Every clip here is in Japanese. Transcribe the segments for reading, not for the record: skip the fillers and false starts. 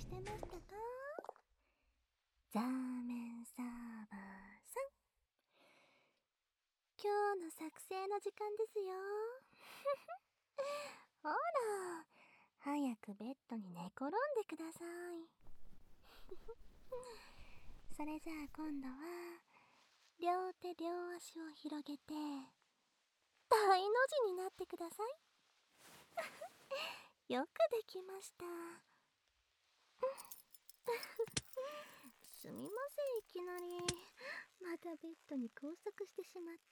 してましたか？ザーメンサーバーさん、今日の作成の時間ですよ。ほら、早くベッドに寝転んでください。それじゃあ今度は両手両足を広げて大の字になってください。よくできました。すみません、いきなりまたベッドに拘束してしまって。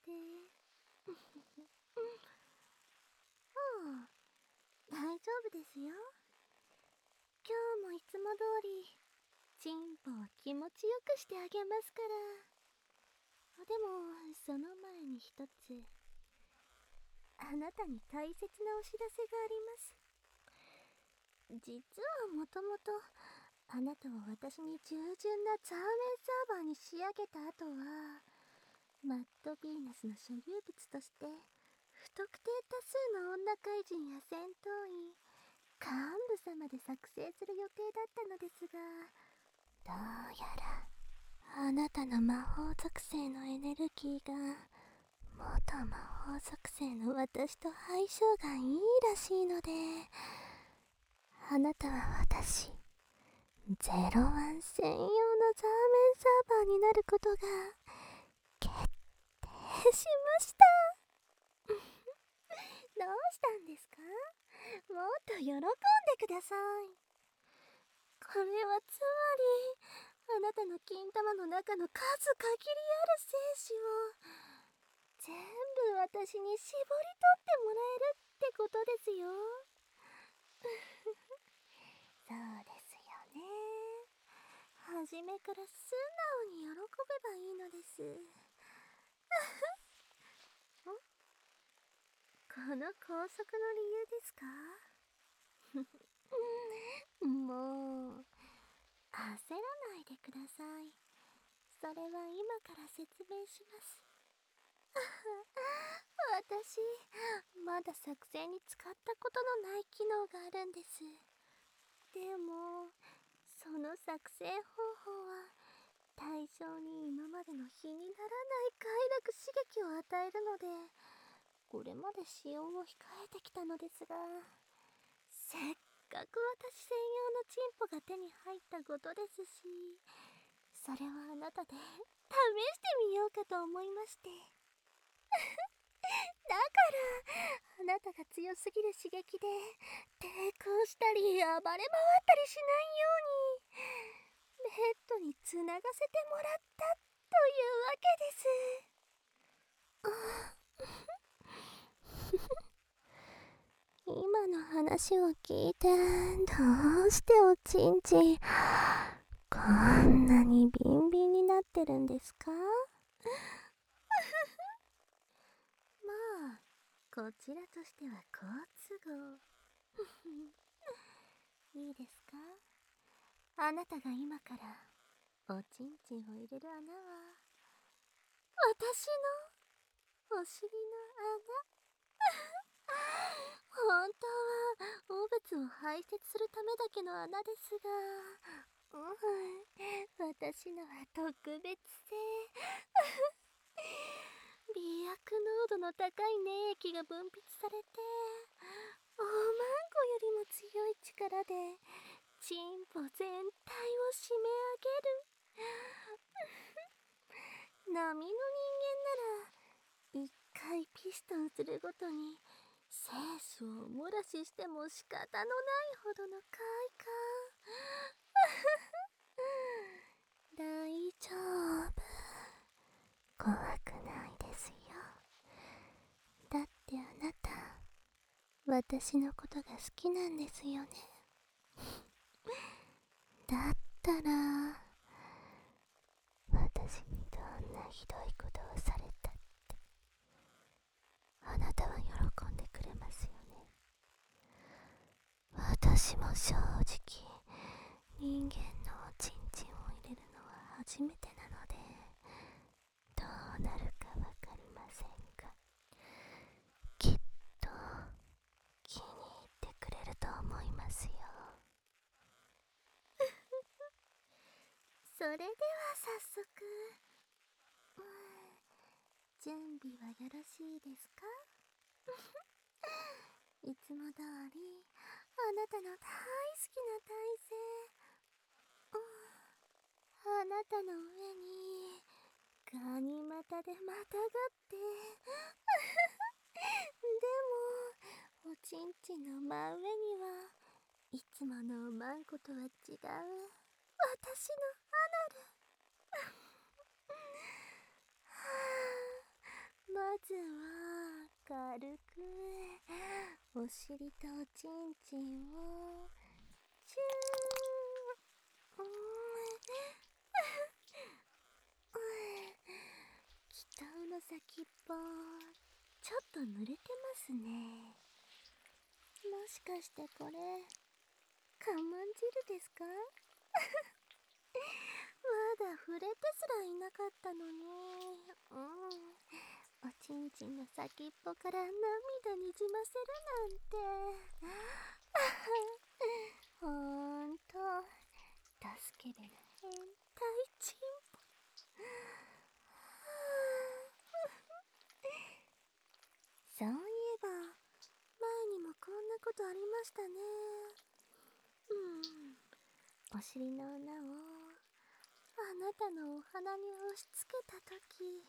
はあ、大丈夫ですよ。今日もいつも通りチンポを気持ちよくしてあげますから。でもその前に一つ、あなたに大切なお知らせがあります。実はもともとあなたを私に従順なザーメンサーバーに仕上げた後は、マッドヴィーナスの所有物として不特定多数の女怪人や戦闘員、幹部様で作成する予定だったのですが、どうやらあなたの魔法属性のエネルギーが元魔法属性の私と相性がいいらしいので、あなたは私ゼロワン専用のザーメンサーバーになることが決定しました。どうしたんですか？もっと喜んでください。これはつまり、あなたの金玉の中の数限りある精子を全部私に絞り取ってもらえるってことですよ。そうですよね。初めから素直に喜べばいいのです。この拘束の理由ですか？もう焦らないでください。それは今から説明します。私、まだ作成に使ったことのない機能があるんです。でもその作成方法は対象に今までの比にならない快楽刺激を与えるので、これまで使用を控えてきたのですが、せっかく私専用のチンポが手に入ったことですし、それはあなたで試してみようかと思いまして。だからあなたが強すぎる刺激で抵抗したり暴れ回ったりしないように、ベッドにつながせてもらったというわけです。今の話を聞いて、どうしておちんちんこんなにビンビンになってるんですか？まあこちらとしては好都合。いいですか？あなたが今からおちんちんを入れる穴は私のお尻の穴。本当は汚物を排泄するためだけの穴ですが、私のは特別で美薬濃度の高い粘液が分泌されて、大マンコよりも強い力でチンポ全体を締め上げる。並みの人間なら一回ピストンするごとに精子をお漏らししても仕方のないほどの快感。大丈夫、怖くないですよ。だってあなた私のことが好きなんですよね。だったら私にどんなひどいことをされたってあなたは喜んでくれますよね。私も正直人間のおちんちんを入れるのは初めてなので、どうなるかわかりませんが、きっと気に入ってくれると思いますよ。 それでは早速、準備はよろしいですか？いつも通りあなたの大好きな体勢、あなたの上にガニ股でまたがってでもおちんちんの真上にはいつものおまんことは違う私のアナルまずは軽くお尻とおちんちんをチュー北の先っぽちょっと濡れてますね。もしかしてこれカマン汁ですか？まだ触れてすらいなかったのに、おちんちんの先っぽから涙にじませるなんてほんと助けれる変態チンポそういえば前にもこんなことありましたね。お尻の穴をあなたのお鼻に押し付けたとき、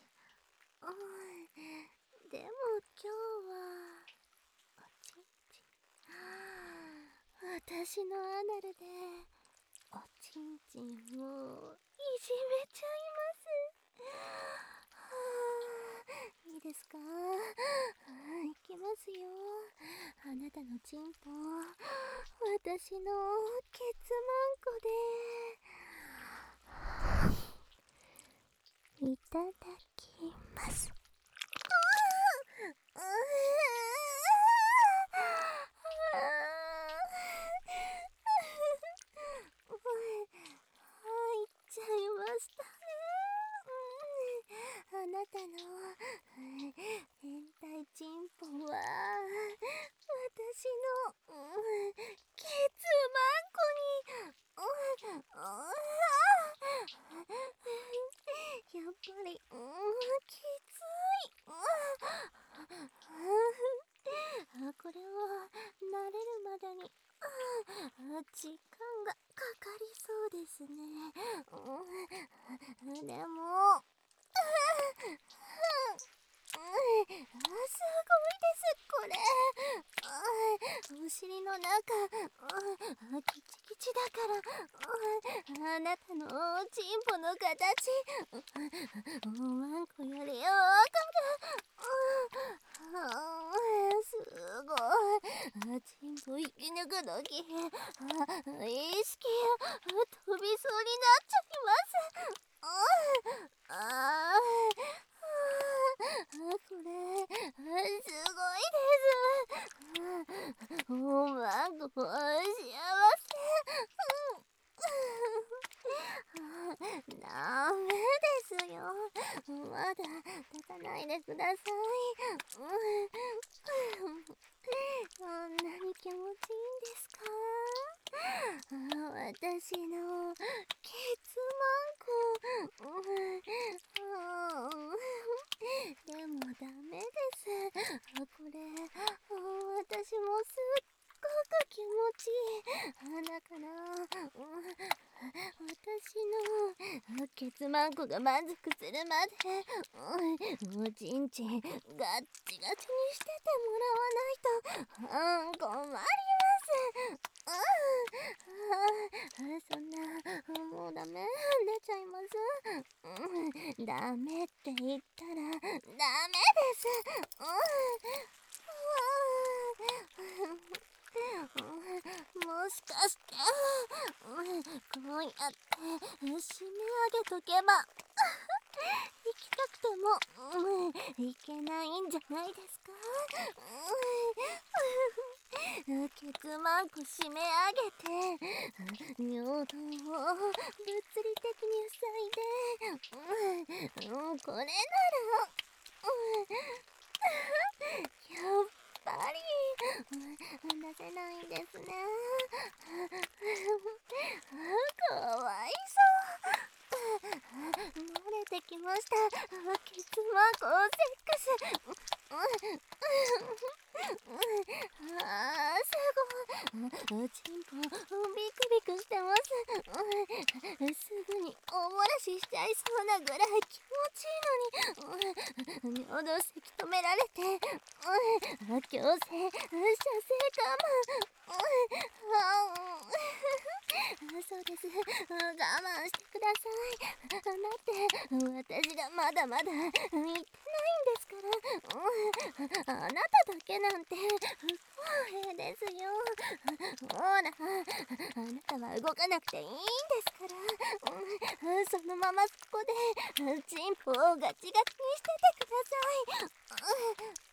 でも今日はおちんちん私のアナルでおちんちんをいじめちゃいます。いいですか？いきますよ。あなたのチンポ私のケツマンコでいただきます。入っちゃいましたね。あなたの変態チンポは私のケツマンコにやっぱりきつい。これは慣れるまでに時間がかかりそうですね。でもすごいですこれ。お尻の中キチキチだからあなたのチンポの形おまんこよりわかる。すごい。チンポ引き抜くとき意識飛びそうになっちゃいます。これすごいです。おまんこ幸せ。ダメですよ。まだ立たないでください。こんなに気持ちいいんですか？私のケツマンコ。でもダメです。これ私もすっごく気持ちいい。だから私のケツマンコが満足するまでおちんちんガッチガチにしててもらわないと困ります。そんなもうダメ出ちゃいます。ダメって言ったらダメです。もしかしてこうやって締め上げとけば行きたくても行けないんじゃないですか？ケツマンコ締め上げて尿道を物理的に塞いでこれならやっぱり出せないんですね。かわいそう。 ケツマークをセックス。すごい。チンポビクビクしてます。すぐにおもらししちゃいそうなぐらい気持ちいいのに、尿道せき止められて、強制射精我慢。そうです。我慢してください。だって私がまだまだ言ってないんですから。あなただけなんて不公平ですよ。ほら、あなたは動かなくていいんですから。そのままそこでチンポをガチガチにしててください。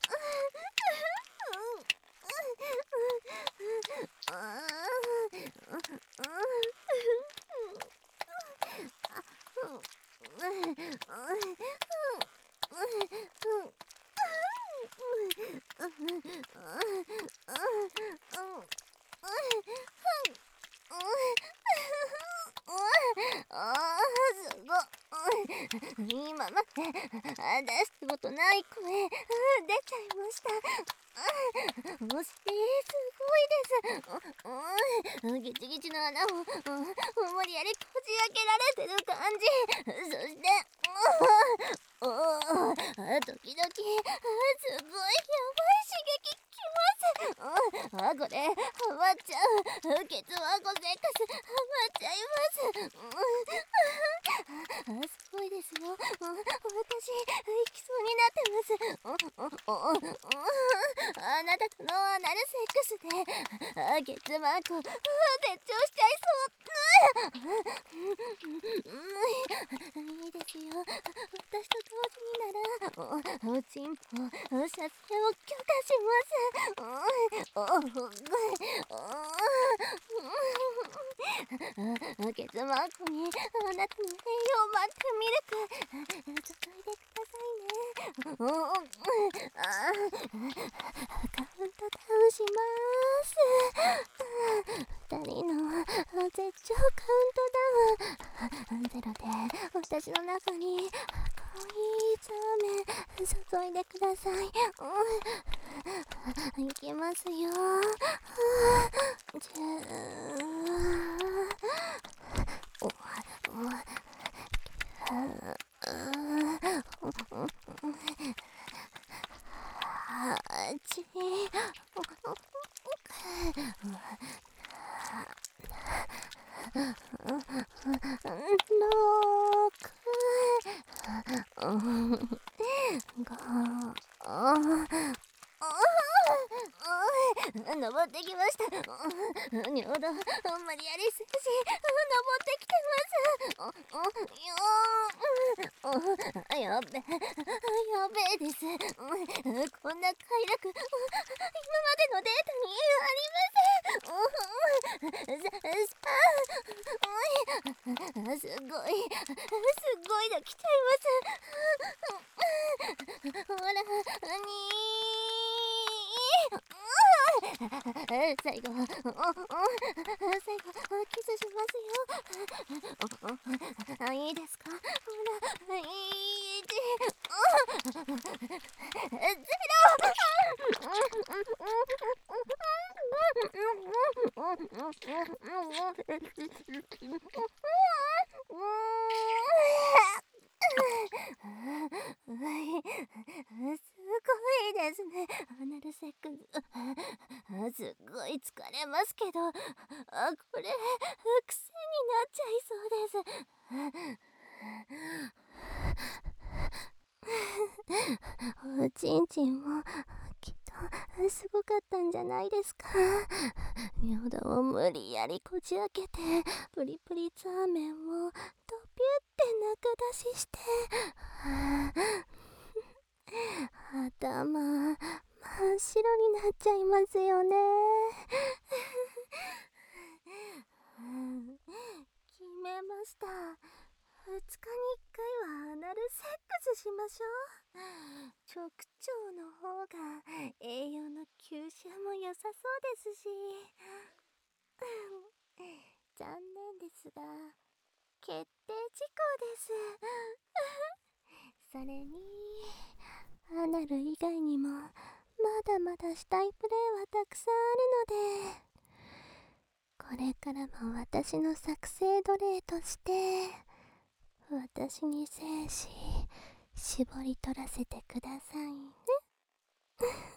すごい。今まで出したことない声出ちゃいました。すごいです。ギチギチの穴を無理やりこじ開けられてる感じ。そして時々すごいやばい刺激きます。これハマっちゃう。ケツワゴセックスハマっちゃいます。すごいですよ。私行きそうになってます。あなたとのアナルセックスでケツマーク絶頂しちゃいそう。いいですよ。私と同時にならチンポ射精を許可します。ケツマークにあなたの栄養満点ミルク注いでくださいね。カウントダウンします。二人の絶頂カウントダウン。ゼロで私の中に濃いザーメン注いでください。いきますよ。登ってきました。尿道無理やり精子登ってきてます。やべえです。こんな快楽今までのデータにありません。すごいの来ちゃいます。ほら最後キスしますよ。いいですか。ほらゼすごいですね。アナルセックス。すごい疲れますけど、これ癖になっちゃいそうです。おちんちんもきっとすごかったんじゃないですか。尿道を無理やりこじ開けてプリプリザーメンをドピュって中出しして、頭真っ白になっちゃいますよね。決めました。2日に1回はアナルセックスしましょう。直腸の方が栄養の吸収も良さそうですし。残念ですが決定事項です。 それにアナル以外にもまだまだしたいプレイはたくさんあるので、これからも私の作成奴隷として私に精子絞り取らせてくださいね。